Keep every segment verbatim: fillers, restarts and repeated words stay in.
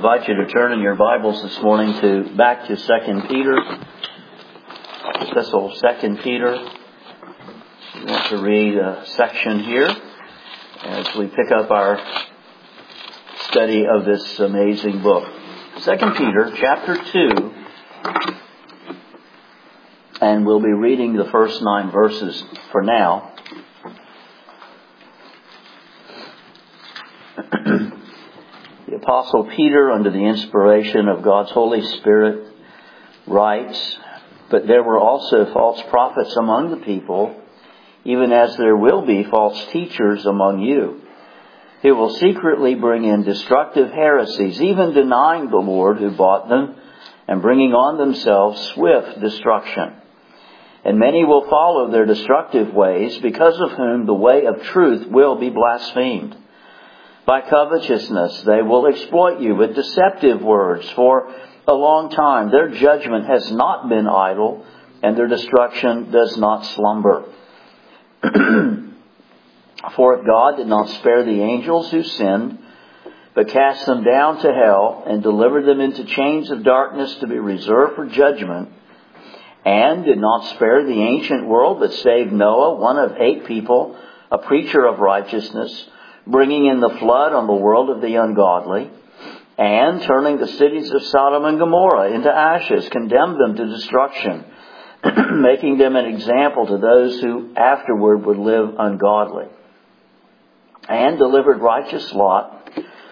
invite you to turn in your Bibles this morning to back to Second Peter. Epistle Second Peter. We want to read a section here as we pick up our study of this amazing book. Second Peter chapter two, and we'll be reading the first nine verses for now. The Apostle Peter, under the inspiration of God's Holy Spirit, writes, "But there were also false prophets among the people, even as there will be false teachers among you, who will secretly bring in destructive heresies, even denying the Lord who bought them, and bringing on themselves swift destruction. And many will follow their destructive ways, because of whom the way of truth will be blasphemed. By covetousness they will exploit you with deceptive words. For a long time their judgment has not been idle, and their destruction does not slumber. For if God did not spare the angels who sinned, but cast them down to hell, and delivered them into chains of darkness to be reserved for judgment, and did not spare the ancient world, but saved Noah, one of eight people, a preacher of righteousness, bringing in the flood on the world of the ungodly, and turning the cities of Sodom and Gomorrah into ashes, condemned them to destruction, making them an example to those who afterward would live ungodly. And delivered righteous Lot,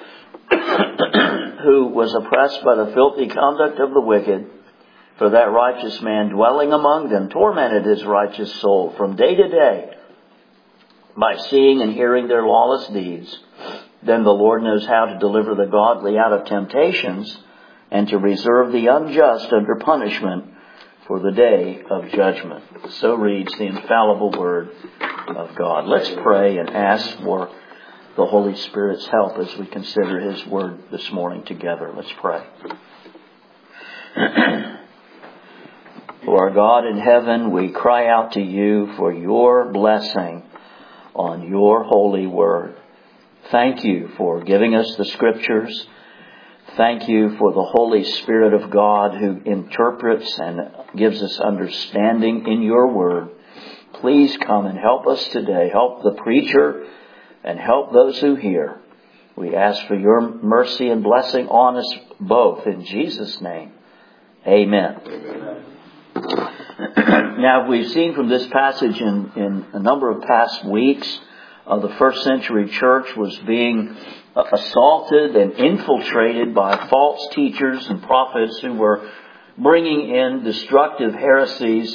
who was oppressed by the filthy conduct of the wicked, for that righteous man dwelling among them tormented his righteous soul from day to day, by seeing and hearing their lawless deeds. Then the Lord knows how to deliver the godly out of temptations, and to reserve the unjust under punishment for the day of judgment." So reads the infallible Word of God. Let's pray and ask for the Holy Spirit's help as we consider His Word this morning together. Let's pray. Lord God in heaven, we cry out to You for Your blessing on Your holy Word. Thank You for giving us the Scriptures. Thank You for the Holy Spirit of God who interprets and gives us understanding in Your Word. Please come and help us today. Help the preacher and help those who hear. We ask for Your mercy and blessing on us both. In Jesus' name, amen. Amen. Now, we've seen from this passage in, in a number of past weeks, uh, the first century church was being uh, assaulted and infiltrated by false teachers and prophets who were bringing in destructive heresies.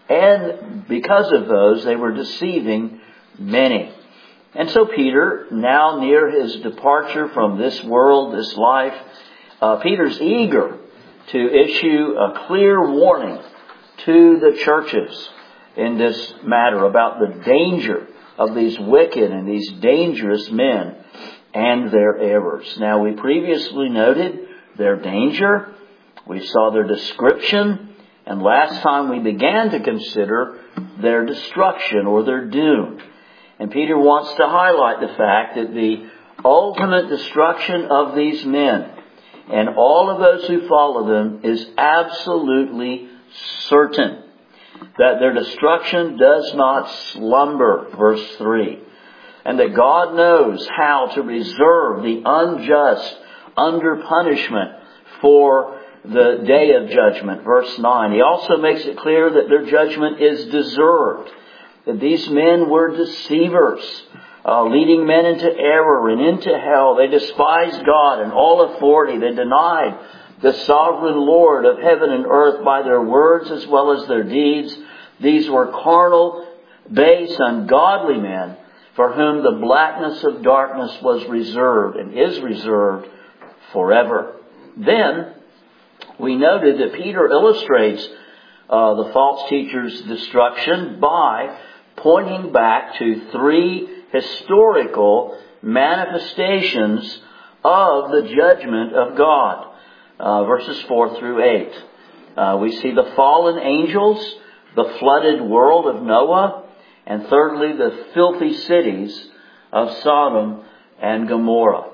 And because of those, they were deceiving many. And so Peter, now near his departure from this world, this life, uh, Peter's eager to issue a clear warning to the churches in this matter about the danger of these wicked and these dangerous men and their errors. Now, we previously noted their danger. We saw their description. And last time we began to consider their destruction or their doom. And Peter wants to highlight the fact that the ultimate destruction of these men and all of those who follow them is absolutely certain. That their destruction does not slumber, verse three. And that God knows how to reserve the unjust under punishment for the day of judgment, verse nine. He also makes it clear that their judgment is deserved. That these men were deceivers, uh, leading men into error and into hell. They despised God and all authority. They denied the sovereign Lord of heaven and earth by their words as well as their deeds. These were carnal, base, ungodly men for whom the blackness of darkness was reserved and is reserved forever. Then we noted that Peter illustrates uh, the false teacher's destruction by pointing back to three historical manifestations of the judgment of God. Uh, verses four through eight. Uh, we see the fallen angels, the flooded world of Noah, and thirdly, the filthy cities of Sodom and Gomorrah.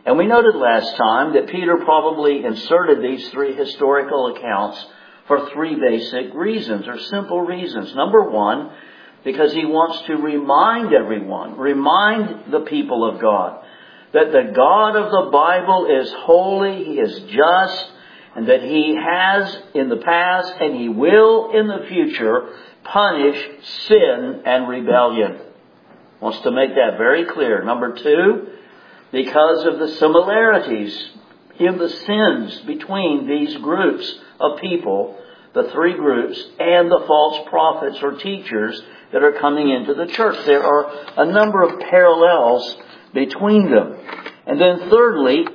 And we noted last time that Peter probably inserted these three historical accounts for three basic reasons, or simple reasons. Number one, because he wants to remind everyone, remind the people of God, that the God of the Bible is holy, He is just, and that He has in the past and He will in the future punish sin and rebellion. Wants to make that very clear. Number two, because of the similarities in the sins between these groups of people, the three groups, and the false prophets or teachers that are coming into the church. There are a number of parallels between them. And then thirdly,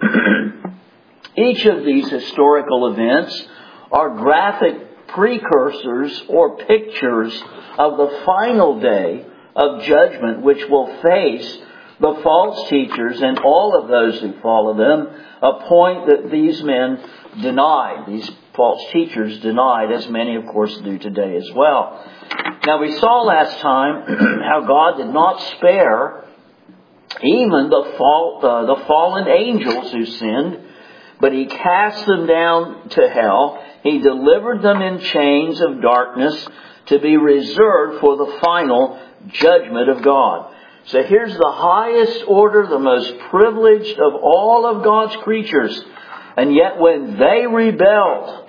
each of these historical events are graphic precursors or pictures of the final day of judgment which will face the false teachers and all of those who follow them, a point that these men denied, these false teachers denied, as many of course do today as well. Now we saw last time how God did not spare even the, fall, uh, the fallen angels who sinned, but He cast them down to hell. He delivered them in chains of darkness to be reserved for the final judgment of God. So here's the highest order, the most privileged of all of God's creatures. And yet when they rebelled,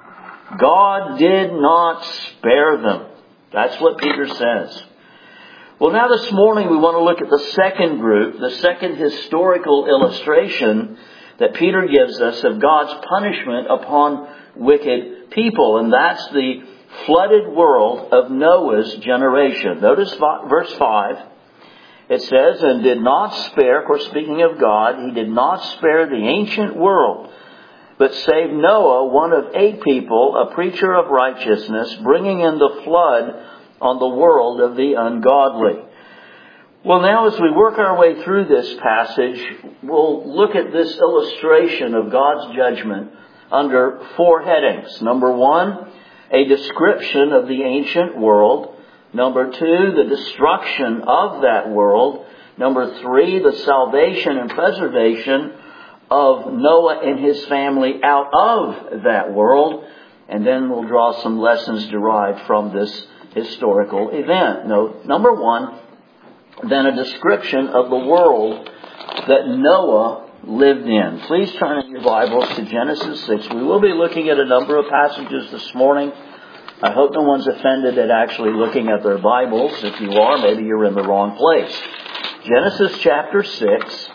God did not spare them. That's what Peter says. Well, now this morning we want to look at the second group, the second historical illustration that Peter gives us of God's punishment upon wicked people. And that's the flooded world of Noah's generation. Notice verse five. It says, and did not spare, of course speaking of God, He did not spare the ancient world, but saved Noah, one of eight people, a preacher of righteousness, bringing in the flood on the world of the ungodly. Well, now as we work our way through this passage, we'll look at this illustration of God's judgment under four headings. Number one, a description of the ancient world. Number two, the destruction of that world. Number three, the salvation and preservation of Noah and his family out of that world. And then we'll draw some lessons derived from this historical event. No, number one, then a description of the world that Noah lived in. Please turn in your Bibles to Genesis six. We will be looking at a number of passages this morning. I hope no one's offended at actually looking at their Bibles. If you are, maybe you're in the wrong place. Genesis chapter six,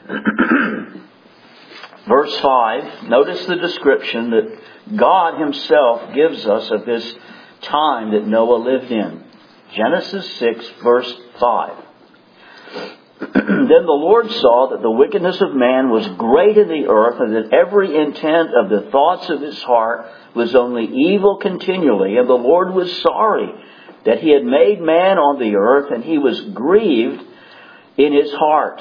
verse five. Notice the description that God Himself gives us of this time that Noah lived in. Genesis six, verse five. Then the Lord saw that the wickedness of man was great in the earth, and that every intent of the thoughts of his heart was only evil continually. And the Lord was sorry that He had made man on the earth, and He was grieved in His heart.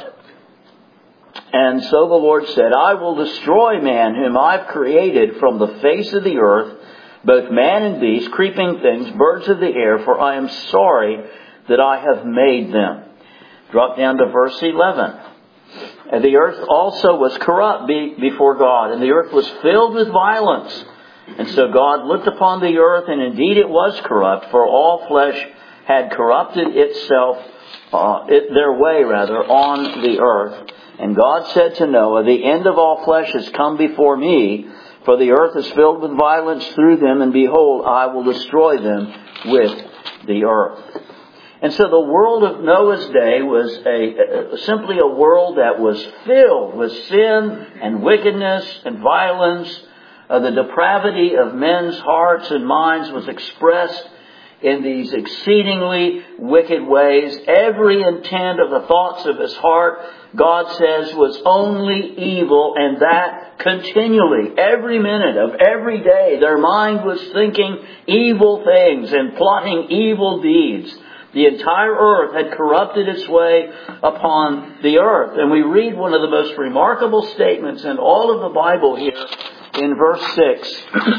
And so the Lord said, I will destroy man whom I've created from the face of the earth, both man and beast, creeping things, birds of the air, for I am sorry that I have made them. Drop down to verse eleven. And the earth also was corrupt before God, and the earth was filled with violence. And so God looked upon the earth, and indeed it was corrupt, for all flesh had corrupted itself, uh, it, their way rather, on the earth. And God said to Noah, the end of all flesh has come before me, for the earth is filled with violence through them, and behold, I will destroy them with the earth. And so the world of Noah's day was a, a simply a world that was filled with sin and wickedness and violence. Uh, the depravity of men's hearts and minds was expressed in these exceedingly wicked ways. Every intent of the thoughts of his heart, God says, was only evil, and that continually, every minute of every day, their mind was thinking evil things and plotting evil deeds. The entire earth had corrupted its way upon the earth. And we read one of the most remarkable statements in all of the Bible here in verse six,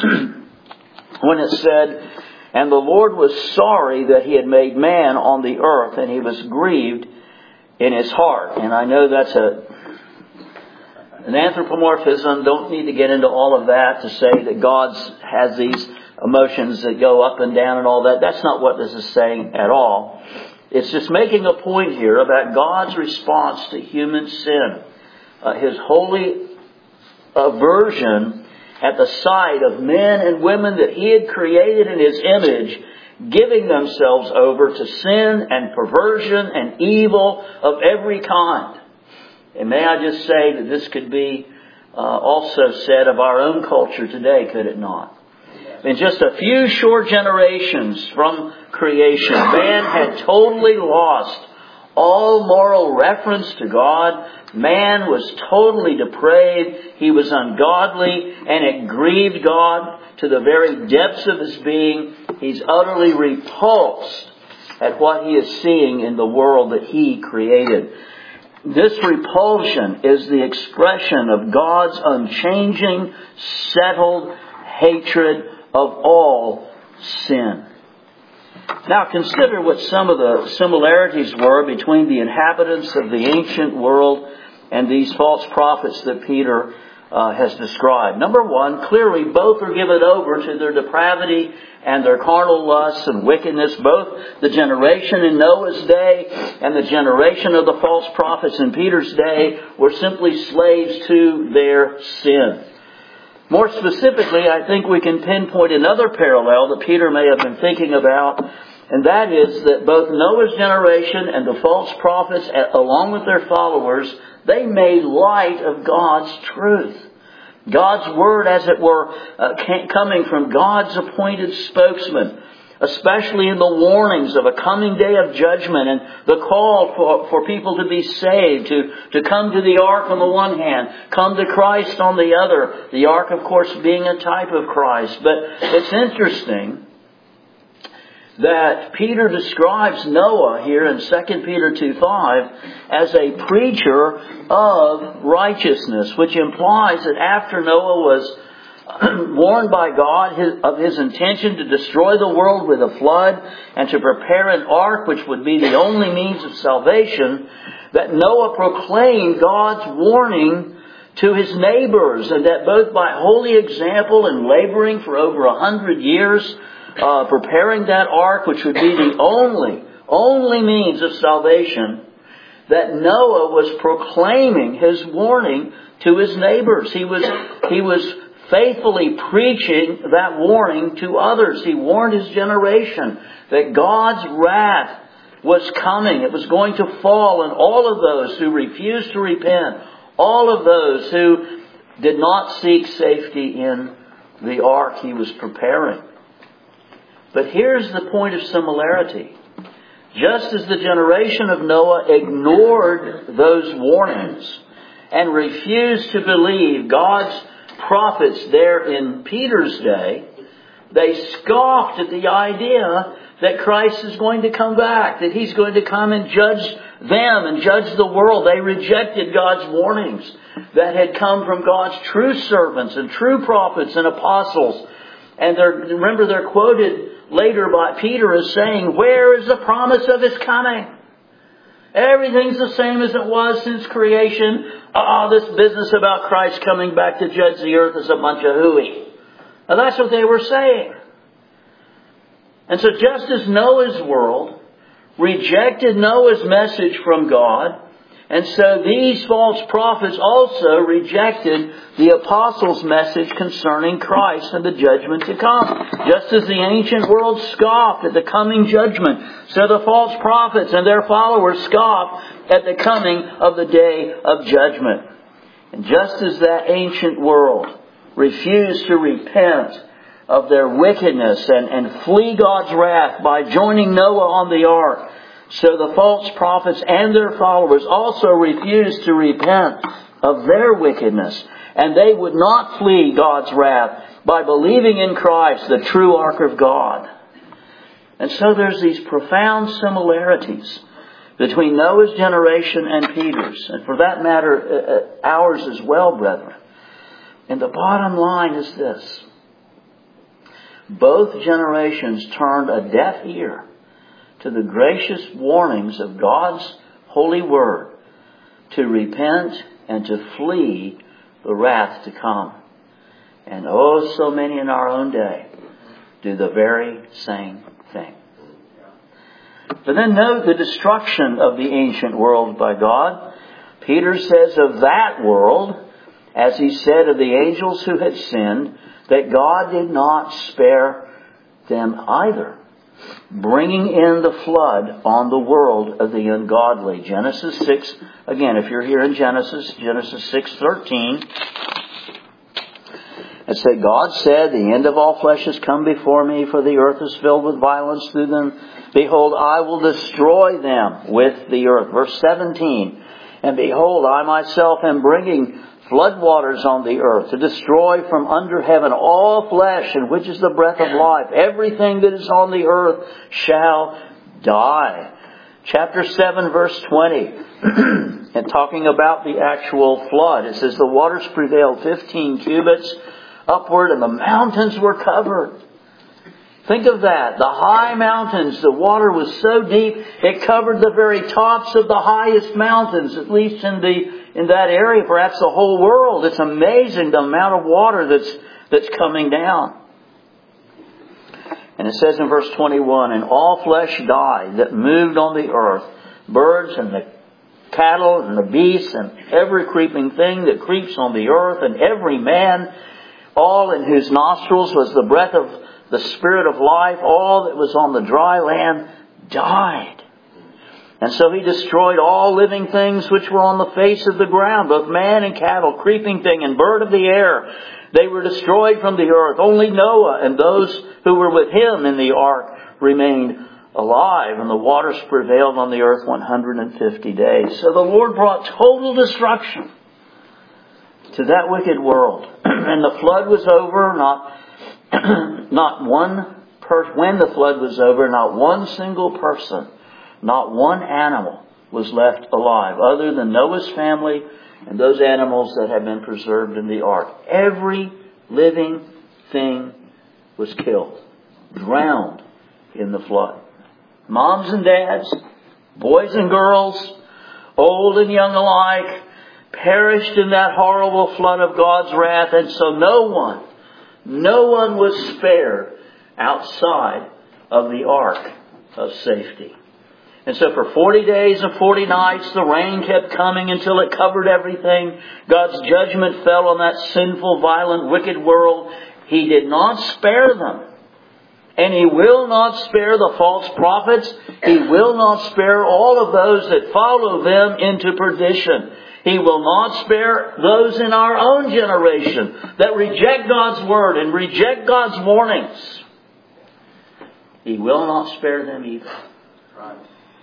when it said, and the Lord was sorry that He had made man on the earth, and He was grieved in His heart. And I know that's a And anthropomorphism, don't need to get into all of that to say that God has these emotions that go up and down and all that. That's not what this is saying at all. It's just making a point here about God's response to human sin. Uh, His holy aversion at the sight of men and women that He had created in His image, giving themselves over to sin and perversion and evil of every kind. And may I just say that this could be uh, also said of our own culture today, could it not? In just a few short generations from creation, man had totally lost all moral reference to God. Man was totally depraved. He was ungodly, and it grieved God to the very depths of his being. He's utterly repulsed at what he is seeing in the world that He created. This repulsion is the expression of God's unchanging, settled hatred of all sin. Now consider what some of the similarities were between the inhabitants of the ancient world and these false prophets that Peter uh, has described. Number one, clearly both are given over to their depravity and their carnal lusts and wickedness. Both the generation in Noah's day and the generation of the false prophets in Peter's day were simply slaves to their sin. More specifically, I think we can pinpoint another parallel that Peter may have been thinking about, and that is that both Noah's generation and the false prophets, along with their followers, they made light of God's truth. God's Word, as it were, uh, coming from God's appointed spokesman, especially in the warnings of a coming day of judgment and the call for, for people to be saved, to, to come to the ark on the one hand, come to Christ on the other. The ark, of course, being a type of Christ. But it's interesting that Peter describes Noah here in Second Peter two five as a preacher of righteousness, which implies that after Noah was warned by God his, of his intention to destroy the world with a flood and to prepare an ark which would be the only means of salvation, that Noah proclaimed God's warning to his neighbors, and that both by holy example and laboring for over a hundred years, uh, preparing that ark which would be the only, only means of salvation, that Noah was proclaiming his warning to his neighbors. He was, he was faithfully preaching that warning to others. He warned his generation that God's wrath was coming. It was going to fall on all of those who refused to repent, all of those who did not seek safety in the ark He was preparing. But here's the point of similarity. Just as the generation of Noah ignored those warnings and refused to believe God's prophets there in Peter's day, they scoffed at the idea that Christ is going to come back, that He's going to come and judge them and judge the world. They rejected God's warnings that had come from God's true servants and true prophets and apostles. And they're, remember, they're quoted later by Peter as saying, "Where is the promise of His coming? Everything's the same as it was since creation. Ah, this business about Christ coming back to judge the earth is a bunch of hooey." Now that's what they were saying. And so just as Noah's world rejected Noah's message from God, and so these false prophets also rejected the apostles' message concerning Christ and the judgment to come. Just as the ancient world scoffed at the coming judgment, so the false prophets and their followers scoffed at the coming of the day of judgment. And just as that ancient world refused to repent of their wickedness and, and flee God's wrath by joining Noah on the ark, so the false prophets and their followers also refused to repent of their wickedness. And they would not flee God's wrath by believing in Christ, the true ark of God. And so there's these profound similarities between Noah's generation and Peter's. And for that matter, ours as well, brethren. And the bottom line is this. Both generations turned a deaf ear to the gracious warnings of God's holy word to repent and to flee the wrath to come. And oh, so many in our own day do the very same thing. But then note the destruction of the ancient world by God. Peter says of that world, as he said of the angels who had sinned, that God did not spare them either, bringing in the flood on the world of the ungodly. Genesis six, again, if you're here in Genesis, Genesis six thirteen, it said, God said, the end of all flesh has come before me, for the earth is filled with violence through them. Behold, I will destroy them with the earth. Verse seventeen, and behold, I myself am bringing floodwaters on the earth to destroy from under heaven all flesh, in which is the breath of life. Everything that is on the earth shall die. Chapter seven, verse twenty, and talking about the actual flood, it says, the waters prevailed fifteen cubits upward, and the mountains were covered. Think of that. The high mountains, the water was so deep, it covered the very tops of the highest mountains, at least in the in that area, perhaps the whole world. It's amazing the amount of water that's that's coming down. And it says in verse twenty-one, and all flesh died that moved on the earth, birds and the cattle and the beasts and every creeping thing that creeps on the earth, and every man, all in whose nostrils was the breath of the Spirit of life, all that was on the dry land died. And so He destroyed all living things which were on the face of the ground, both man and cattle, creeping thing and bird of the air. They were destroyed from the earth. Only Noah and those who were with him in the ark remained alive, and the waters prevailed on the earth one hundred fifty days. So the Lord brought total destruction to that wicked world. And the flood was over, not not one per- when the flood was over, not one single person, not one animal was left alive, other than Noah's family and those animals that had been preserved in the ark. Every living thing was killed, drowned in the flood. Moms and dads, boys and girls, old and young alike, perished in that horrible flood of God's wrath. And so no one, no one was spared outside of the ark of safety. And so for forty days and forty nights, the rain kept coming until it covered everything. God's judgment fell on that sinful, violent, wicked world. He did not spare them. And He will not spare the false prophets. He will not spare all of those that follow them into perdition. He will not spare those in our own generation that reject God's Word and reject God's warnings. He will not spare them either. Right.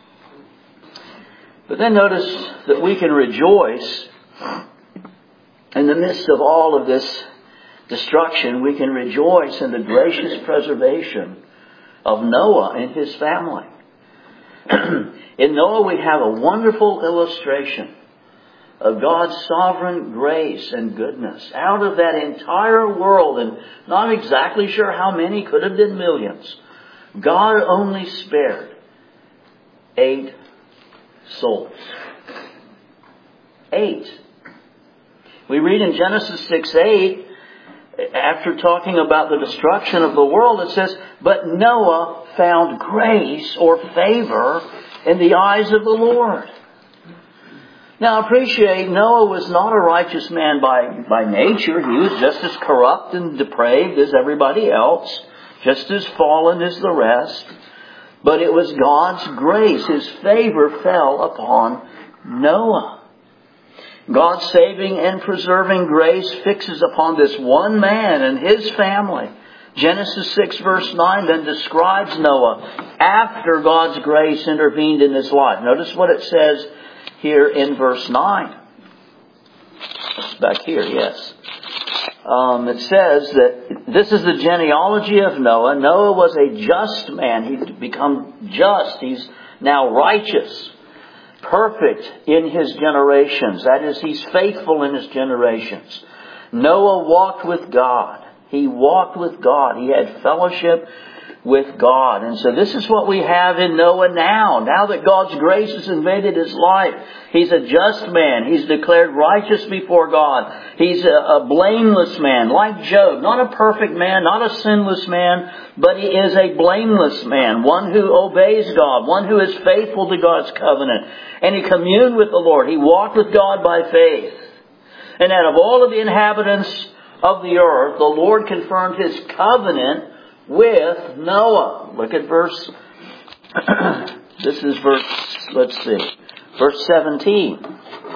But then notice that we can rejoice in the midst of all of this destruction. We can rejoice in the gracious preservation of Noah and his family. In Noah we have a wonderful illustration of God's sovereign grace and goodness. Out of that entire world, and not exactly sure how many, could have been millions, God only spared eight souls. Eight. We read in Genesis six eight, after talking about the destruction of the world, it says, but Noah found grace or favor in the eyes of the Lord. Now appreciate, Noah was not a righteous man by, by nature. He was just as corrupt and depraved as everybody else, just as fallen as the rest. But it was God's grace. His favor fell upon Noah. God's saving and preserving grace fixes upon this one man and his family. Genesis six verse nine then describes Noah after God's grace intervened in his life. Notice what it says here in verse nine. It's back here, yes. Um, it says that this is the genealogy of Noah. Noah was a just man. He'd become just. He's now righteous, perfect in his generations. That is, he's faithful in his generations. Noah walked with God. He walked with God. He had fellowship with God. And so this is what we have in Noah now. Now that God's grace has invaded his life, he's a just man. He's declared righteous before God. He's a, a blameless man, like Job. Not a perfect man, not a sinless man, but he is a blameless man. One who obeys God, one who is faithful to God's covenant. And he communed with the Lord. He walked with God by faith. And out of all of the inhabitants of the earth, the Lord confirmed his covenant with Noah. Look at verse, this is verse, let's see, verse seventeen.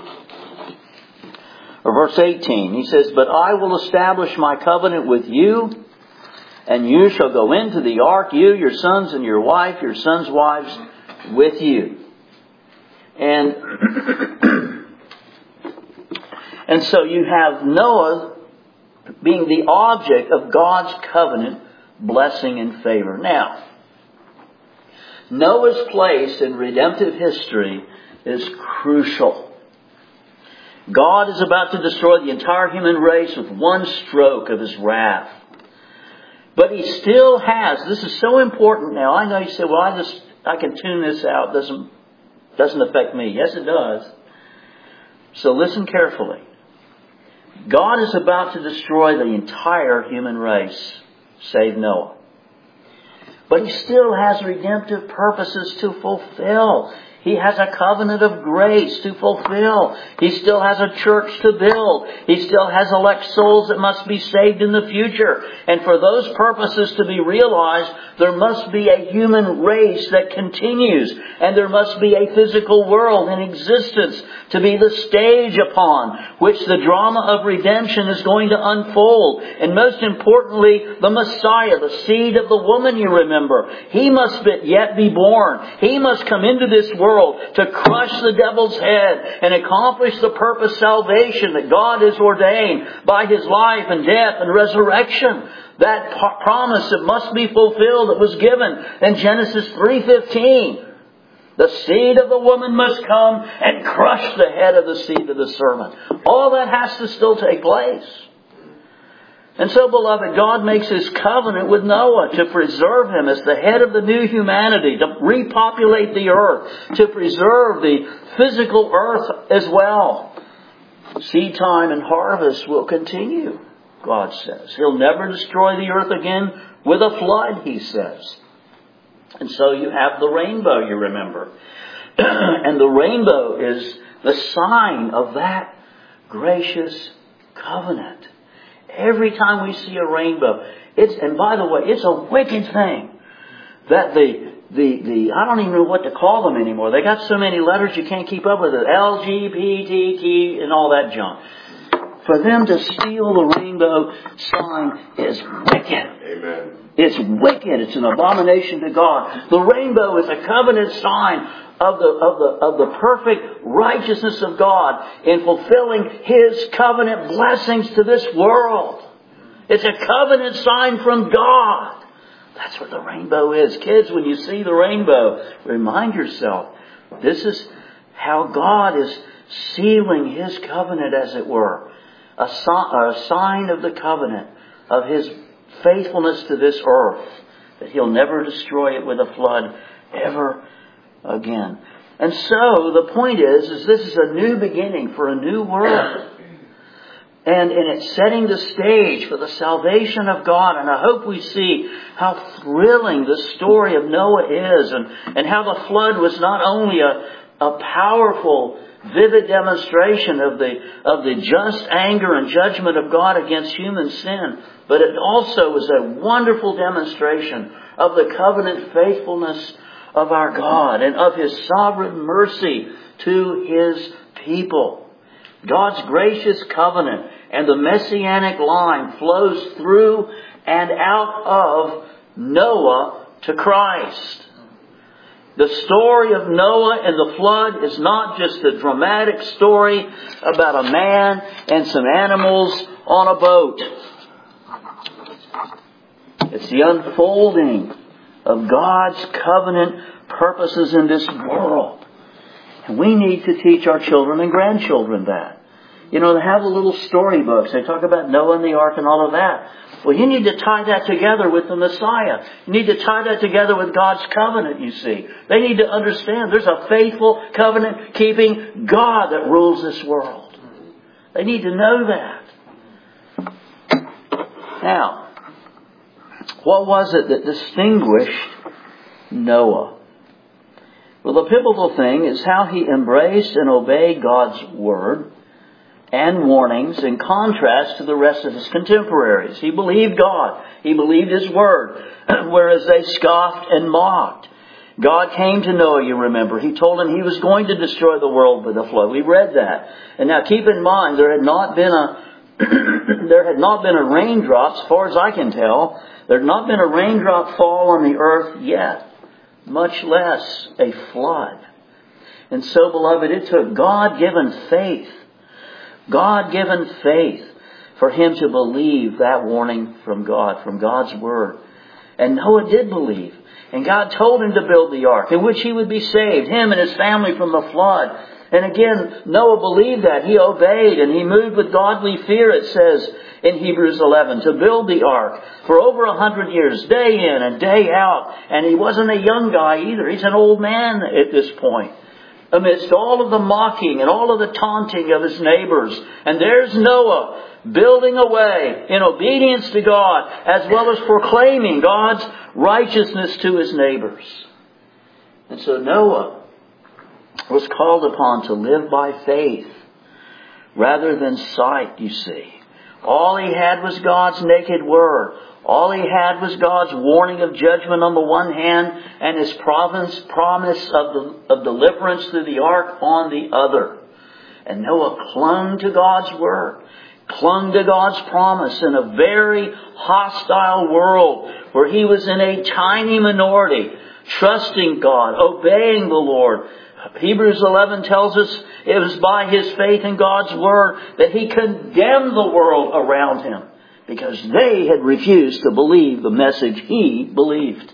Or verse eighteen. He says, "But I will establish my covenant with you, and you shall go into the ark, you, your sons, and your wife, your sons' wives, with you." And, and so you have Noah being the object of God's covenant blessing and favor. Now, Noah's place in redemptive history is crucial. God is about to destroy the entire human race with one stroke of his wrath. But he still has, this is so important now. I know you say, well, I just, I can tune this out. It doesn't, doesn't affect me. Yes, it does. So listen carefully. God is about to destroy the entire human race, save Noah. But he still has redemptive purposes to fulfill. He has a covenant of grace to fulfill. He still has a church to build. He still has elect souls that must be saved in the future. And for those purposes to be realized, there must be a human race that continues. And there must be a physical world in existence to be the stage upon which the drama of redemption is going to unfold. And most importantly, the Messiah, the seed of the woman, you remember. He must yet be born. He must come into this world to crush the devil's head and accomplish the purpose salvation that God has ordained by his life and death and resurrection. That p- promise that must be fulfilled that was given in Genesis three fifteen. The seed of the woman must come and crush the head of the seed of the serpent. All that has to still take place. And so, beloved, God makes his covenant with Noah to preserve him as the head of the new humanity, to repopulate the earth, to preserve the physical earth as well. Seed time and harvest will continue, God says. He'll never destroy the earth again with a flood, he says. And so you have the rainbow, you remember. And the rainbow is the sign of that gracious covenant. Every time we see a rainbow, it's, and by the way, it's a wicked thing that the, the, the, I don't even know what to call them anymore. They got so many letters you can't keep up with it. L, G, B, T, T, and all that junk. For them to steal the rainbow sign is wicked. Amen. It's wicked. It's an abomination to God. The rainbow is a covenant sign of the, of the, of the perfect righteousness of God in fulfilling his covenant blessings to this world. It's a covenant sign from God. That's what the rainbow is. Kids, when you see the rainbow, remind yourself, this is how God is sealing his covenant, as it were. A, si- a sign of the covenant of his faithfulness to this earth, that he'll never destroy it with a flood ever again. And so the point is, is this is a new beginning for a new world. And, and it's setting the stage for the salvation of God. And I hope we see how thrilling the story of Noah is, and, and how the flood was not only a, a powerful, vivid demonstration of the, of the just anger and judgment of God against human sin, but it also was a wonderful demonstration of the covenant faithfulness of our God and of his sovereign mercy to his people. God's gracious covenant and the messianic line flows through and out of Noah to Christ. The story of Noah and the flood is not just a dramatic story about a man and some animals on a boat. It's the unfolding of God's covenant purposes in this world. And we need to teach our children and grandchildren that. You know, they have the little storybooks. They talk about Noah and the ark and all of that. Well, you need to tie that together with the Messiah. You need to tie that together with God's covenant, you see. They need to understand there's a faithful, covenant-keeping God that rules this world. They need to know that. Now, what was it that distinguished Noah? Well, the pivotal thing is how he embraced and obeyed God's word and warnings in contrast to the rest of his contemporaries. He believed God. He believed His word, whereas they scoffed and mocked. God came to Noah, you remember. He told him He was going to destroy the world with a flood. We read that. And now keep in mind, there had not been a there had not been a raindrop, as far as I can tell. There had not been a raindrop fall on the earth yet, much less a flood. And so, beloved, it took God-given faith, God-given faith for him to believe that warning from God, from God's word. And Noah did believe. And God told him to build the ark in which he would be saved, him and his family from the flood. And again, Noah believed that. He obeyed and he moved with godly fear, it says in Hebrews eleven, to build the ark for over a hundred years, day in and day out. And he wasn't a young guy either. He's an old man at this point. Amidst all of the mocking and all of the taunting of his neighbors. And there's Noah building away in obedience to God, as well as proclaiming God's righteousness to his neighbors. And so Noah was called upon to live by faith rather than sight, you see. All he had was God's naked word. All he had was God's warning of judgment on the one hand and His promise, promise of, the, of deliverance through the ark on the other. And Noah clung to God's word, clung to God's promise in a very hostile world where he was in a tiny minority, trusting God, obeying the Lord. Hebrews eleven tells us it was by his faith in God's word that he condemned the world around him because they had refused to believe the message he believed.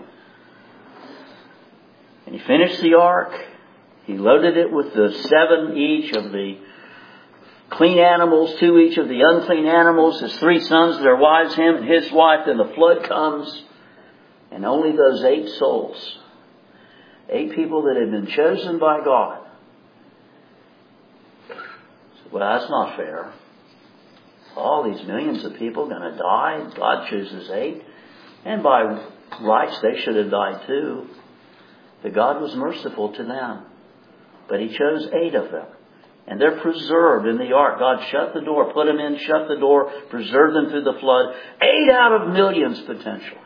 And he finished the ark. He loaded it with the seven each of the clean animals, two each of the unclean animals, his three sons, their wives, him and his wife. Then the flood comes, and only those eight souls, eight people that had been chosen by God. Well, that's not fair. All these millions of people going to die. God chooses eight. And by rights, they should have died too. But God was merciful to them. But He chose eight of them. And they're preserved in the ark. God shut the door, put them in, shut the door, preserved them through the flood. Eight out of millions potentially.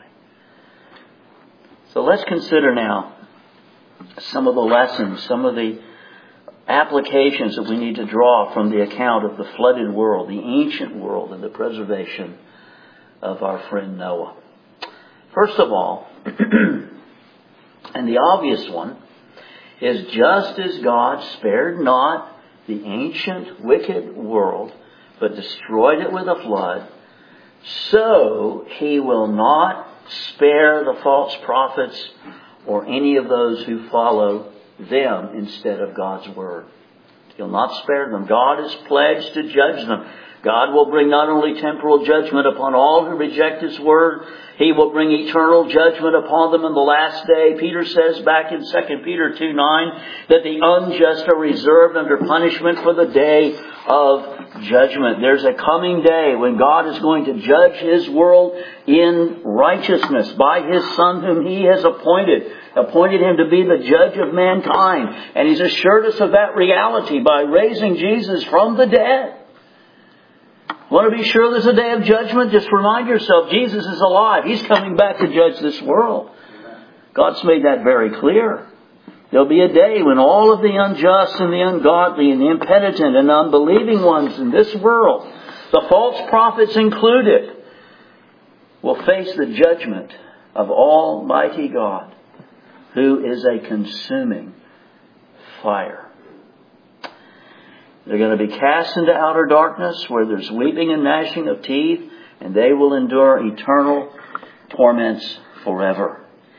So let's consider now some of the lessons, some of the applications that we need to draw from the account of the flooded world, the ancient world, and the preservation of our friend Noah. First of all, and the obvious one, is just as God spared not the ancient wicked world, but destroyed it with a flood, so He will not spare the false prophets or any of those who follow them instead of God's word. He'll not spare them. God is pledged to judge them. God will bring not only temporal judgment upon all who reject His word, He will bring eternal judgment upon them in the last day. Peter says back in Second Peter two nine that the unjust are reserved under punishment for the day of judgment. There's a coming day when God is going to judge His world in righteousness by His Son whom He has appointed. Appointed Him to be the judge of mankind. And He's assured us of that reality by raising Jesus from the dead. Want to be sure there's a day of judgment? Just remind yourself, Jesus is alive. He's coming back to judge this world. God's made that very clear. There'll be a day when all of the unjust and the ungodly and the impenitent and unbelieving ones in this world, the false prophets included, will face the judgment of Almighty God, who is a consuming fire. They're going to be cast into outer darkness where there's weeping and gnashing of teeth, and they will endure eternal torments forever.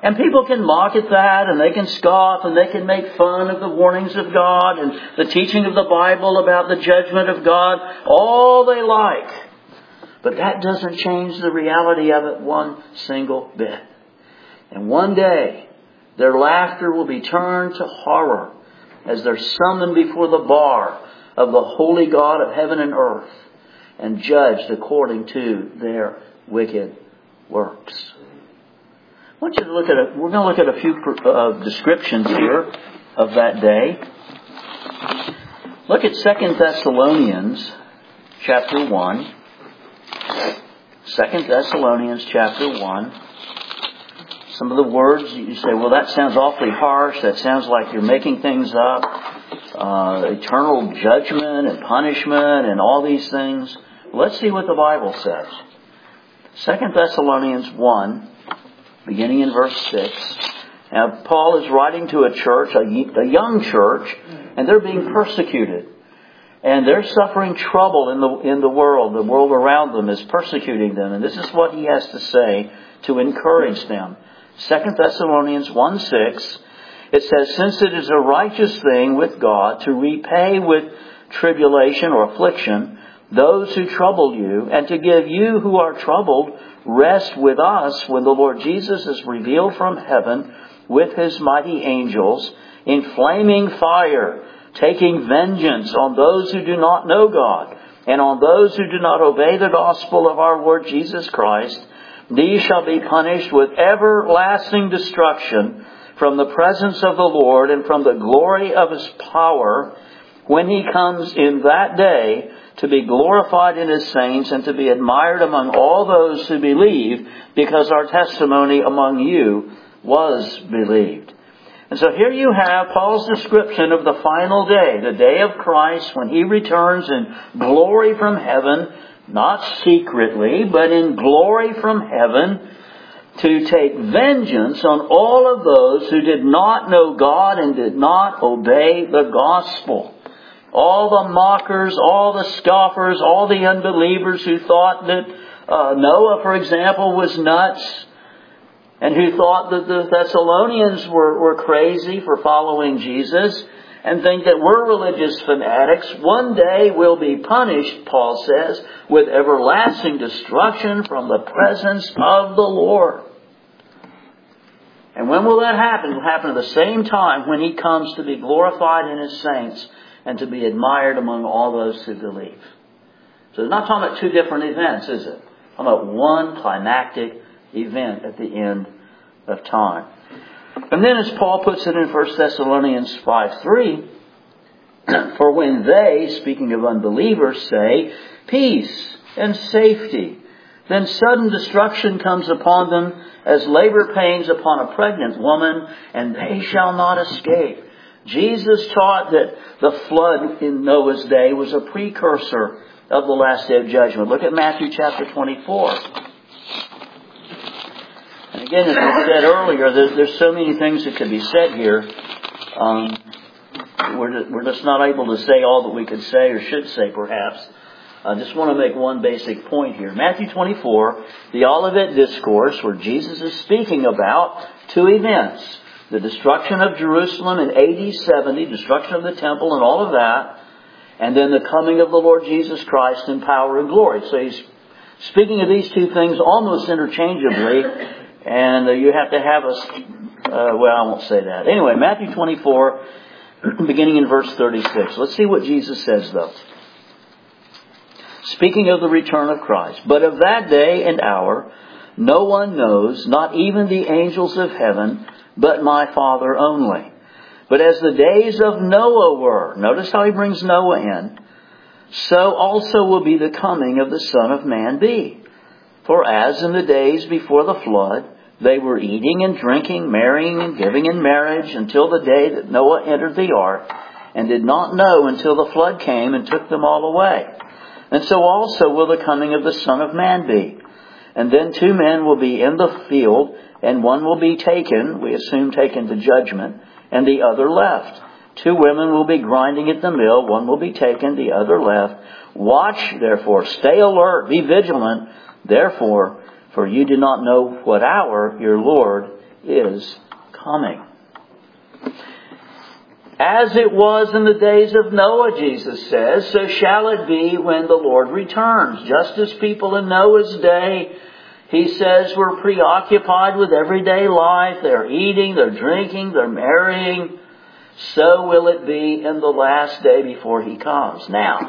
And people can mock at that, and they can scoff, and they can make fun of the warnings of God and the teaching of the Bible about the judgment of God, all they like. But that doesn't change the reality of it one single bit. And one day, their laughter will be turned to horror as they're summoned before the bar of the holy God of heaven and earth and judged according to their wicked works. I want you to look at a, we're going to look at a few uh, descriptions here of that day. Look at Second Thessalonians chapter one. Second Thessalonians chapter one. Some of the words you say, well, that sounds awfully harsh. That sounds like you're making things up. Uh, eternal judgment and punishment and all these things. Let's see what the Bible says. Second Thessalonians one, beginning in verse six. Now, Paul is writing to a church, a, a young church, and they're being persecuted. And they're suffering trouble in the in the world. The world around them is persecuting them. And this is what he has to say to encourage them. Second Thessalonians one six, it says, since it is a righteous thing with God to repay with tribulation or affliction those who trouble you, and to give you who are troubled rest with us when the Lord Jesus is revealed from heaven with His mighty angels in flaming fire, taking vengeance on those who do not know God and on those who do not obey the gospel of our Lord Jesus Christ. These shall be punished with everlasting destruction from the presence of the Lord and from the glory of His power when He comes in that day to be glorified in His saints and to be admired among all those who believe, because our testimony among you was believed. And so here you have Paul's description of the final day, the day of Christ when He returns in glory from heaven, not secretly, but in glory from heaven, to take vengeance on all of those who did not know God and did not obey the gospel. All the mockers, all the scoffers, all the unbelievers who thought that uh, Noah, for example, was nuts, and who thought that the Thessalonians were, were crazy for following Jesus, and think that we're religious fanatics, one day will be punished, Paul says, with everlasting destruction from the presence of the Lord. And when will that happen? It will happen at the same time when He comes to be glorified in His saints and to be admired among all those who believe. So it's not talking about two different events, is it? It's talking about one climactic event at the end of time. And then as Paul puts it in First Thessalonians five three, for when they, speaking of unbelievers, say peace and safety, then sudden destruction comes upon them as labor pains upon a pregnant woman, and they shall not escape. Jesus taught that the flood in Noah's day was a precursor of the last day of judgment. Look at Matthew chapter twenty-four. And again, as I said earlier, there's, there's so many things that could be said here. Um, we're, just, we're just not able to say all that we could say or should say, perhaps. I just want to make one basic point here. Matthew twenty-four, the Olivet Discourse, where Jesus is speaking about two events. The destruction of Jerusalem in A D seventy, destruction of the temple and all of that. And then the coming of the Lord Jesus Christ in power and glory. So He's speaking of these two things almost interchangeably. And you have to have a... Uh, well, I won't say that. Anyway, Matthew twenty-four, beginning in verse thirty-six. Let's see what Jesus says, though. Speaking of the return of Christ. But of that day and hour, no one knows, not even the angels of heaven, but my Father only. But as the days of Noah were, notice how he brings Noah in, so also will be the coming of the Son of Man be. For as in the days before the flood, they were eating and drinking, marrying and giving in marriage until the day that Noah entered the ark, and did not know until the flood came and took them all away. And so also will the coming of the Son of Man be. And then two men will be in the field, and one will be taken, we assume taken to judgment, and the other left. Two women will be grinding at the mill, one will be taken, the other left. Watch, therefore, stay alert, be vigilant, therefore, for you do not know what hour your Lord is coming. As it was in the days of Noah, Jesus says, so shall it be when the Lord returns. Just as people in Noah's day, he says, were preoccupied with everyday life. They're eating, they're drinking, they're marrying. So will it be in the last day before he comes. Now,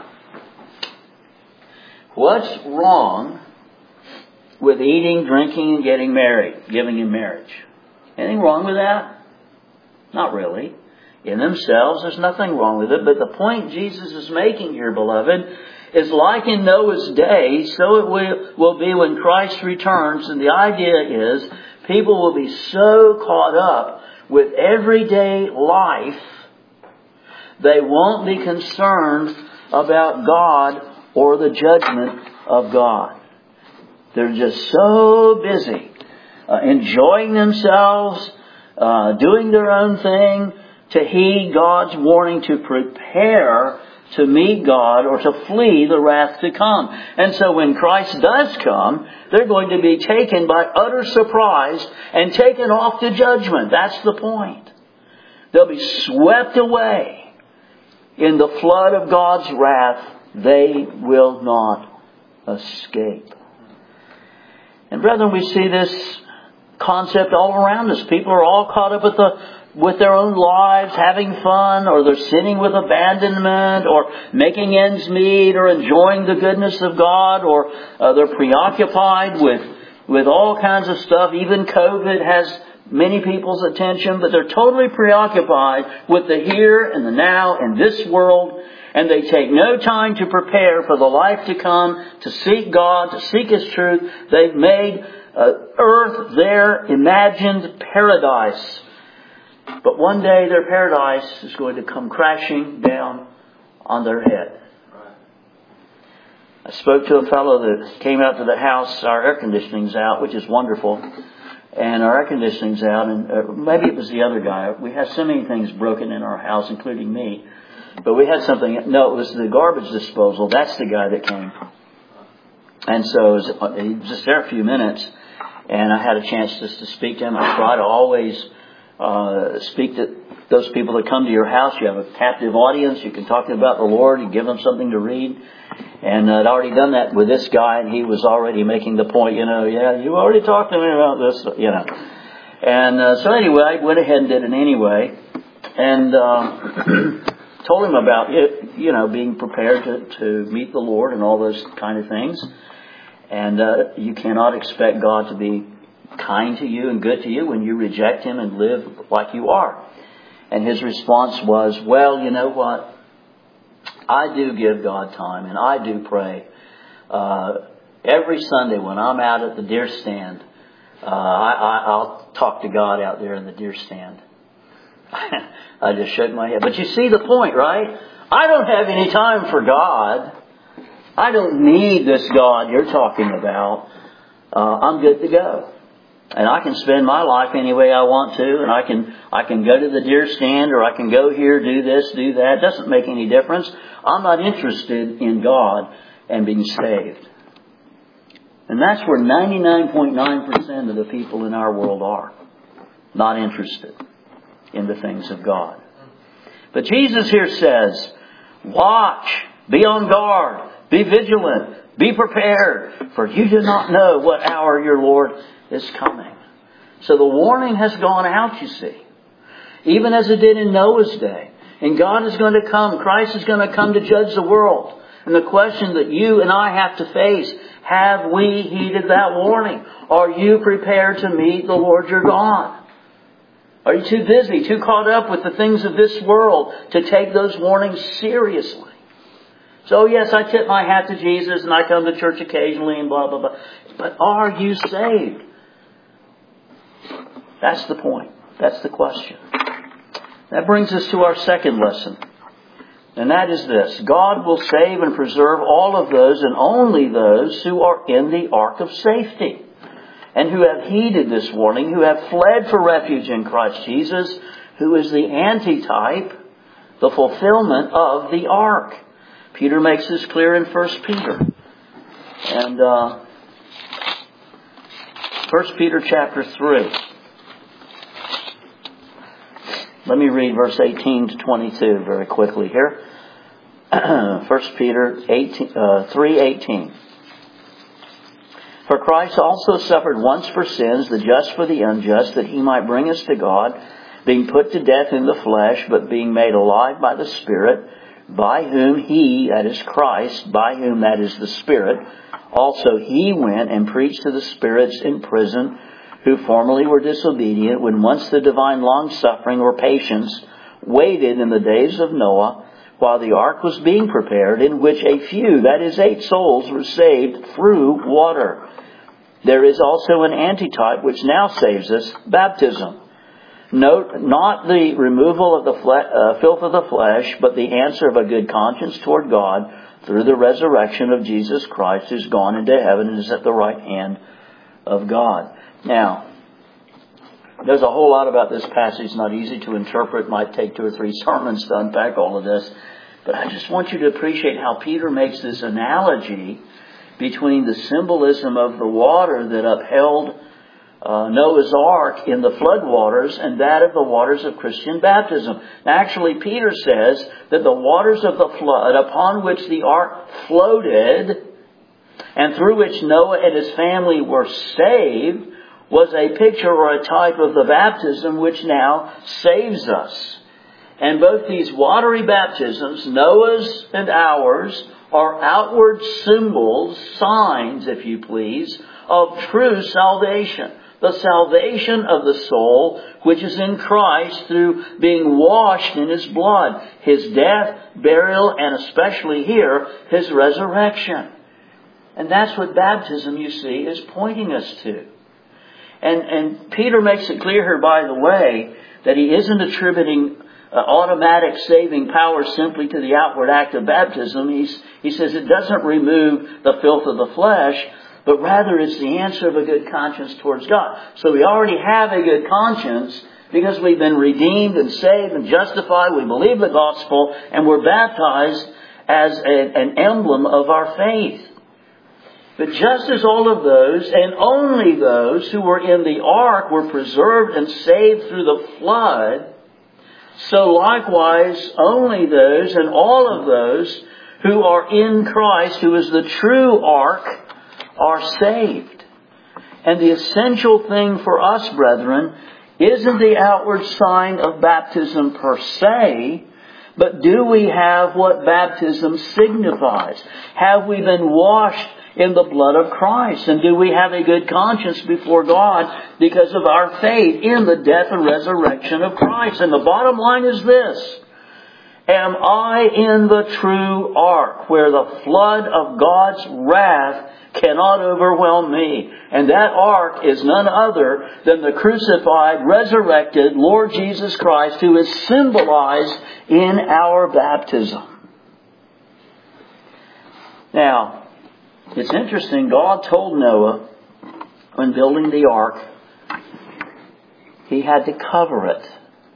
what's wrong with eating, drinking, and getting married, giving in marriage? Anything wrong with that? Not really. In themselves, there's nothing wrong with it. But the point Jesus is making here, beloved, is like in Noah's day, so it will, will be when Christ returns. And the idea is people will be so caught up with everyday life, they won't be concerned about God or the judgment of God. They're just so busy uh, enjoying themselves, uh, doing their own thing, to heed God's warning to prepare to meet God or to flee the wrath to come. And so when Christ does come, they're going to be taken by utter surprise and taken off to judgment. That's the point. They'll be swept away in the flood of God's wrath. They will not escape. And brethren, we see this concept all around us. People are all caught up with the with their own lives, having fun, or they're sinning with abandonment, or making ends meet, or enjoying the goodness of God, or uh, they're preoccupied with, with all kinds of stuff. Even COVID has many people's attention, but they're totally preoccupied with the here and the now and this world, and they take no time to prepare for the life to come, to seek God, to seek His truth. They've made uh, earth their imagined paradise. But one day their paradise is going to come crashing down on their head. I spoke to a fellow that came out to the house. Our air conditioning's out, which is wonderful. And our air conditioning's out. And uh, maybe it was the other guy. We had so many things broken in our house, including me. But we had something. No, it was the garbage disposal. That's the guy that came. And so it was, he was just there a few minutes. And I had a chance just to speak to him. I try to always Uh, speak to those people that come to your house. You have a captive audience. You can talk to them about the Lord. You give them something to read. And uh, I'd already done that with this guy, and he was already making the point, you know, yeah, you already talked to me about this, you know. And uh, so anyway, I went ahead and did it anyway. And uh, told him about it, you know, being prepared to, to meet the Lord and all those kind of things. And uh, you cannot expect God to be kind to you and good to you when you reject Him and live like you are. And his response was, well, you know what? I do give God time and I do pray. Uh, every Sunday when I'm out at the deer stand, uh, I, I, I'll talk to God out there in the deer stand. I just shook my head. But you see the point, right? I don't have any time for God. I don't need this God you're talking about. Uh, I'm good to go. And I can spend my life any way I want to, and I can I can go to the deer stand, or I can go here, do this, do that. It doesn't make any difference. I'm not interested in God and being saved. And that's where ninety-nine point nine percent of the people in our world are. Not interested in the things of God. But Jesus here says, watch, be on guard, be vigilant, be prepared, for you do not know what hour your Lord is coming. So the warning has gone out, you see. Even as it did in Noah's day. And God is going to come. Christ is going to come to judge the world. And the question that you and I have to face, have we heeded that warning? Are you prepared to meet the Lord your God? Are you too busy, too caught up with the things of this world to take those warnings seriously? So yes, I tip my hat to Jesus and I come to church occasionally and blah, blah, blah. But are you saved? That's the point. That's the question. That brings us to our second lesson. And that is this. God will save and preserve all of those and only those who are in the ark of safety. And who have heeded this warning, who have fled for refuge in Christ Jesus, who is the antitype, the fulfillment of the ark. Peter makes this clear in First Peter. And uh, First Peter chapter three. Let me read verse eighteen to twenty-two very quickly here. First Peter eighteen, uh, three eighteen. For Christ also suffered once for sins, the just for the unjust, that He might bring us to God, being put to death in the flesh, but being made alive by the Spirit, by whom He, that is Christ, by whom, that is the Spirit, also He went and preached to the spirits in prison, who formerly were disobedient, when once the divine long-suffering or patience waited in the days of Noah, while the ark was being prepared, in which a few, that is eight souls, were saved through water. There is also an antitype which now saves us, baptism. Note, not the removal of the fle- uh, filth of the flesh, but the answer of a good conscience toward God through the resurrection of Jesus Christ, who's gone into heaven and is at the right hand of God. Now, there's a whole lot about this passage, not easy to interpret. Might take two or three sermons to unpack all of this. But I just want you to appreciate how Peter makes this analogy between the symbolism of the water that upheld uh, Noah's Ark in the floodwaters and that of the waters of Christian baptism. Actually, Peter says that the waters of the flood upon which the ark floated and through which Noah and his family were saved was a picture or a type of the baptism which now saves us. And both these watery baptisms, Noah's and ours, are outward symbols, signs, if you please, of true salvation. The salvation of the soul, which is in Christ through being washed in His blood, His death, burial, and especially here, His resurrection. And that's what baptism, you see, is pointing us to. And, and Peter makes it clear here, by the way, that he isn't attributing uh, automatic saving power simply to the outward act of baptism. He's, he says it doesn't remove the filth of the flesh, but rather it's the answer of a good conscience towards God. So we already have a good conscience because we've been redeemed and saved and justified. We believe the gospel and we're baptized as a, an emblem of our faith. But just as all of those, and only those who were in the ark were preserved and saved through the flood, so likewise only those and all of those who are in Christ, who is the true ark, are saved. And the essential thing for us, brethren, isn't the outward sign of baptism per se, but do we have what baptism signifies? Have we been washed in the blood of Christ? And do we have a good conscience before God because of our faith in the death and resurrection of Christ? And the bottom line is this: am I in the true ark where the flood of God's wrath cannot overwhelm me? And that ark is none other than the crucified, resurrected Lord Jesus Christ, who is symbolized in our baptism. Now, it's interesting, God told Noah when building the ark, he had to cover it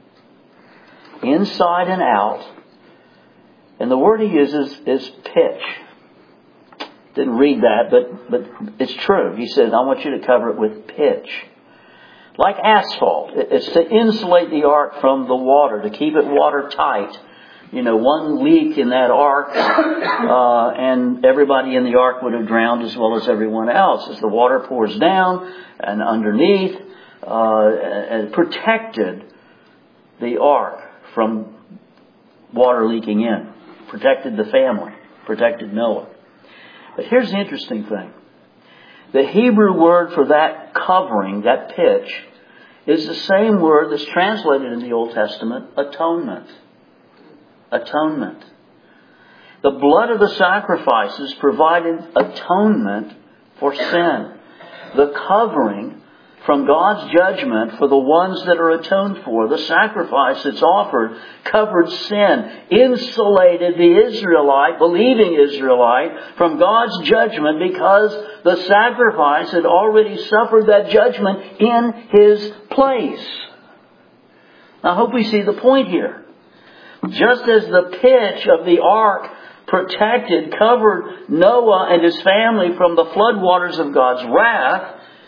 inside and out. And the word he uses is pitch. Didn't read that, but, but it's true. He said, I want you to cover it with pitch. Like asphalt. It's to insulate the ark from the water, to keep it watertight. You know, one leak in that ark, uh, and everybody in the ark would have drowned as well as everyone else. As the water pours down and underneath, uh, and protected the ark from water leaking in. Protected the family. Protected Noah. But here's the interesting thing. The Hebrew word for that covering, that pitch, is the same word that's translated in the Old Testament, atonement. Atonement. The blood of the sacrifices provided atonement for sin. The covering from God's judgment for the ones that are atoned for, the sacrifice that's offered, covered sin, insulated the Israelite, believing Israelite, from God's judgment because the sacrifice had already suffered that judgment in his place. Now, I hope we see the point here. Just as the pitch of the ark protected, covered Noah and his family from the floodwaters of God's wrath,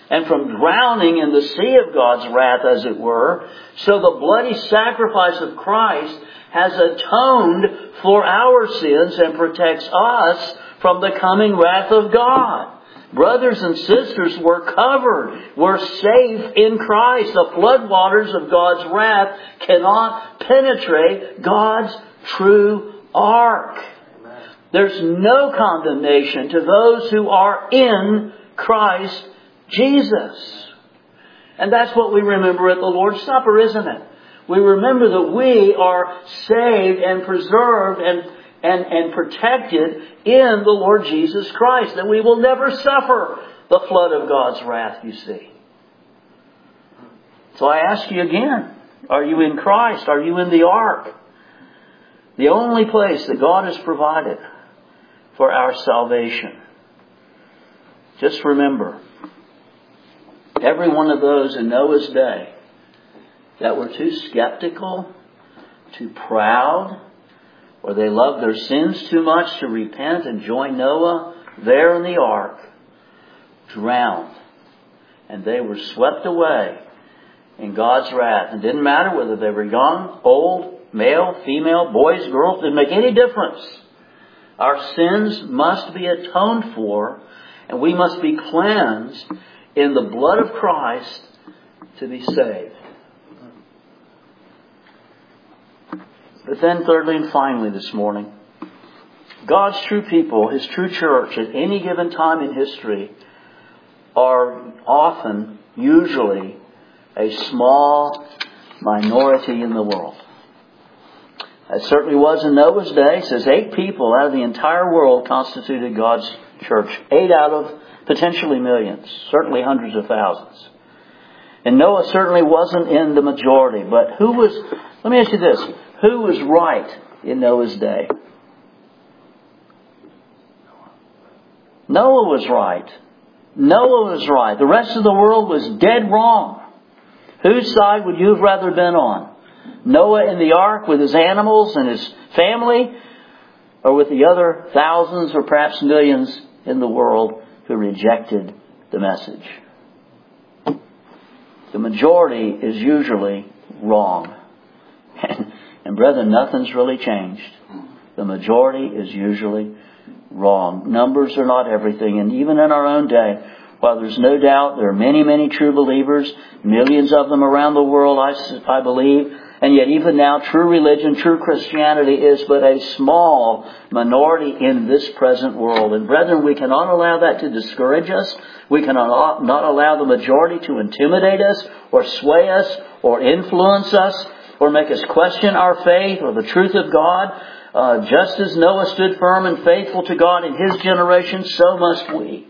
and from drowning in the sea of God's wrath, as it were. So the bloody sacrifice of Christ has atoned for our sins and protects us from the coming wrath of God. Brothers and sisters, we're covered. We're safe in Christ. The floodwaters of God's wrath cannot penetrate God's true ark. There's no condemnation to those who are in Christ Jesus. And that's what we remember at the Lord's Supper, isn't it? We remember that we are saved and preserved and, and, and protected in the Lord Jesus Christ. That we will never suffer the flood of God's wrath, you see. So I ask you again, are you in Christ? Are you in the ark? The only place that God has provided for our salvation. Just remember, every one of those in Noah's day that were too skeptical, too proud, or they loved their sins too much to repent and join Noah there in the ark, drowned. And they were swept away in God's wrath. It didn't matter whether they were young, old, male, female, boys, girls. It didn't make any difference. Our sins must be atoned for, and we must be cleansed in the blood of Christ to be saved. But then thirdly and finally this morning, God's true people, His true church at any given time in history are often, usually, a small minority in the world. It certainly was in Noah's day. It says eight people out of the entire world constituted God's church. Eight out of potentially millions. Certainly hundreds of thousands. And Noah certainly wasn't in the majority. But who was, let me ask you this. Who was right in Noah's day? Noah was right. Noah was right. The rest of the world was dead wrong. Whose side would you have rather been on? Noah in the ark with his animals and his family, or with the other thousands or perhaps millions in the world who rejected the message? The majority is usually wrong. And, and brethren, nothing's really changed. The majority is usually wrong. Numbers are not everything. And even in our own day, while there's no doubt there are many, many true believers, millions of them around the world, I, I believe, and yet even now true religion, true Christianity is but a small minority in this present world. And brethren, we cannot allow that to discourage us. We cannot not allow the majority to intimidate us or sway us or influence us or make us question our faith or the truth of God. Uh, just as Noah stood firm and faithful to God in his generation, so must we.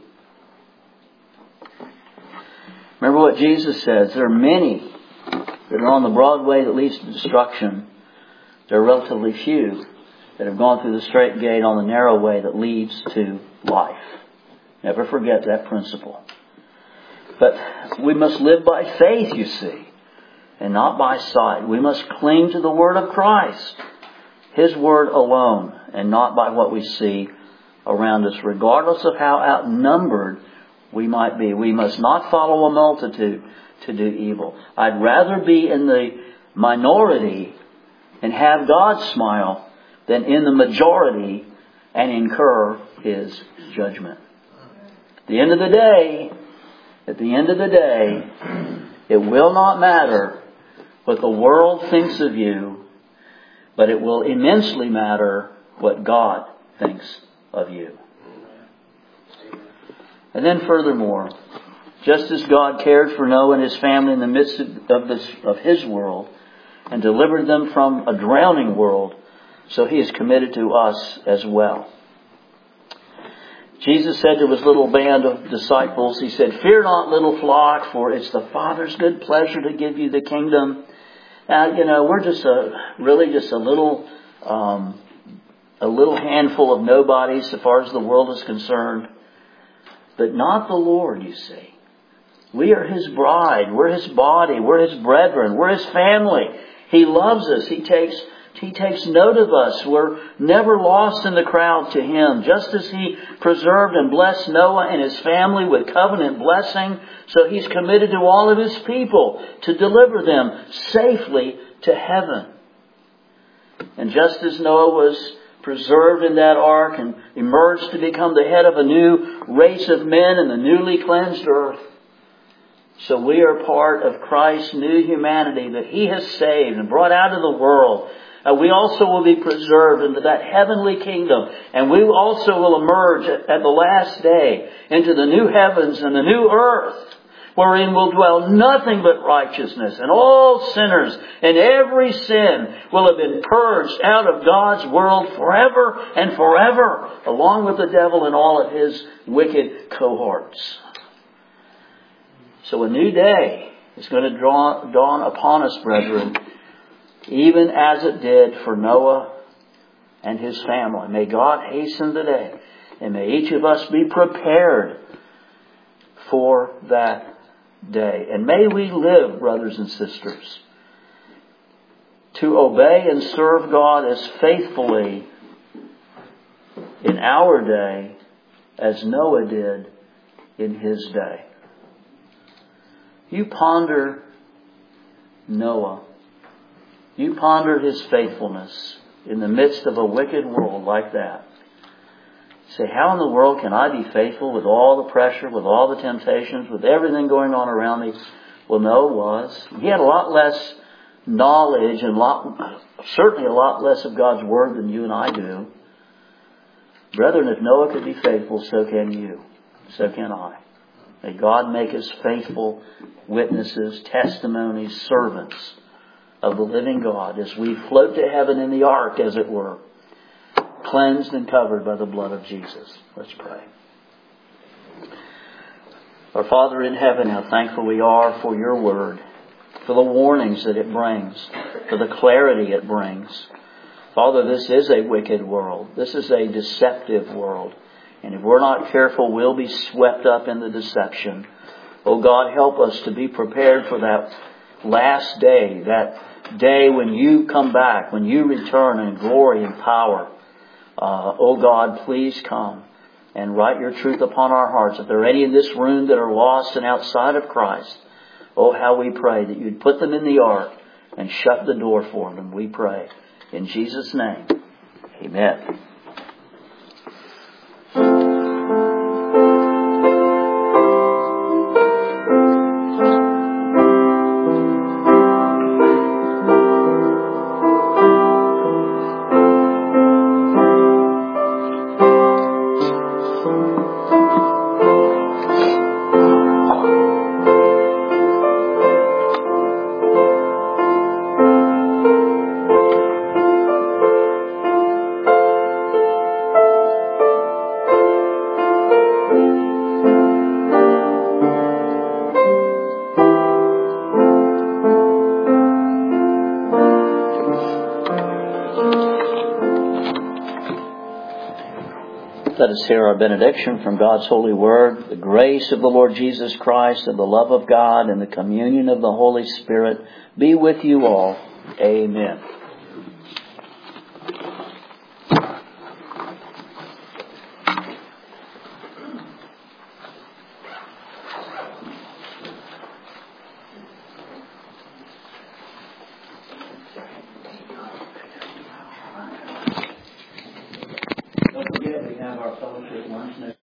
Remember what Jesus says. There are many that are on the broad way that leads to destruction. There are relatively few that have gone through the straight gate on the narrow way that leads to life. Never forget that principle. But we must live by faith, you see, and not by sight. We must cling to the Word of Christ, His Word alone, and not by what we see around us, regardless of how outnumbered we might be. We must not follow a multitude to do evil. I'd rather be in the minority and have God smile than in the majority and incur His judgment. At the end of the day, at the end of the day, it will not matter what the world thinks of you, but it will immensely matter what God thinks of you. And then furthermore, just as God cared for Noah and his family in the midst of, this, of his world and delivered them from a drowning world, so He is committed to us as well. Jesus said to His little band of disciples, He said, "Fear not, little flock, for it's the Father's good pleasure to give you the kingdom." Now, you know, we're just a, really just a little, um, a little handful of nobodies so far as the world is concerned. But not the Lord, you see. We are His bride. We're His body. We're His brethren. We're His family. He loves us. He takes He takes note of us. We're never lost in the crowd to Him. Just as He preserved and blessed Noah and his family with covenant blessing, so He's committed to all of His people to deliver them safely to heaven. And just as Noah was preserved in that ark and emerged to become the head of a new race of men in the newly cleansed earth, so we are part of Christ's new humanity that He has saved and brought out of the world. Uh, we also will be preserved into that heavenly kingdom. And we also will emerge at, at the last day into the new heavens and the new earth, wherein will dwell nothing but righteousness. And all sinners and every sin will have been purged out of God's world forever and forever, along with the devil and all of his wicked cohorts. So a new day is going to draw, dawn upon us, brethren, even as it did for Noah and his family. May God hasten the day, and may each of us be prepared for that day. And may we live, brothers and sisters, to obey and serve God as faithfully in our day as Noah did in his day. You ponder Noah. You ponder his faithfulness in the midst of a wicked world like that. Say, how in the world can I be faithful with all the pressure, with all the temptations, with everything going on around me? Well, Noah was. He had a lot less knowledge and lot, certainly a lot less of God's Word than you and I do. Brethren, if Noah could be faithful, so can you. So can I. May God make us faithful witnesses, testimonies, servants of the living God as we float to heaven in the ark, as it were, cleansed and covered by the blood of Jesus. Let's pray. Our Father in heaven, how thankful we are for your word, for the warnings that it brings, for the clarity it brings. Father, this is a wicked world. This is a deceptive world. And if we're not careful, we'll be swept up in the deception. Oh God, help us to be prepared for that last day, that day when you come back, when you return in glory and power. Uh, oh God, please come and write your truth upon our hearts. If there are any in this room that are lost and outside of Christ, oh how we pray that you'd put them in the ark and shut the door for them. We pray in Jesus' name. Amen. Let us hear our benediction from God's holy word. The grace of the Lord Jesus Christ and the love of God and the communion of the Holy Spirit be with you all. Amen. Don't forget, we have our fellowship lunch next